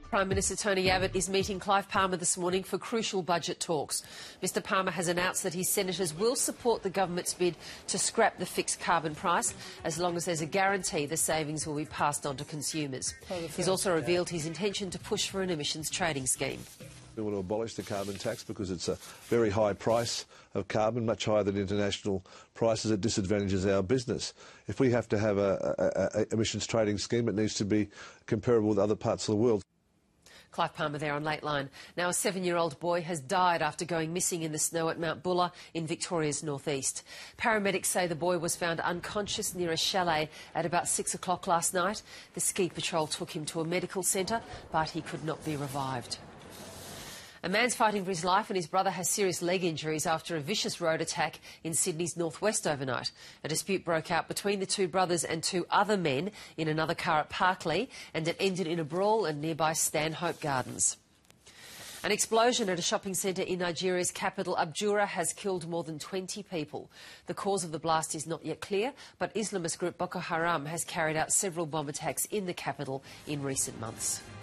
Prime Minister Tony Abbott is meeting Clive Palmer this morning for crucial budget talks. Mr Palmer has announced that his senators will support the government's bid to scrap the fixed carbon price as long as there's a guarantee the savings will be passed on to consumers. He's also revealed his intention to push for an emissions trading scheme. We want to abolish the carbon tax because it's a very high price of carbon, much higher than international prices. It disadvantages our business. If we have to have an emissions trading scheme, it needs to be comparable with other parts of the world. Clive Palmer there on Lateline. Now, a 7-year-old boy has died after going missing in the snow at Mount Buller in Victoria's northeast. Paramedics say the boy was found unconscious near a chalet at about 6 o'clock last night. The ski patrol took him to a medical centre, but he could not be revived. A man's fighting for his life and his brother has serious leg injuries after a vicious road attack in Sydney's northwest overnight. A dispute broke out between the two brothers and two other men in another car at Parklea, and it ended in a brawl at nearby Stanhope Gardens. An explosion at a shopping centre in Nigeria's capital, Abuja, has killed more than 20 people. The cause of the blast is not yet clear, but Islamist group Boko Haram has carried out several bomb attacks in the capital in recent months.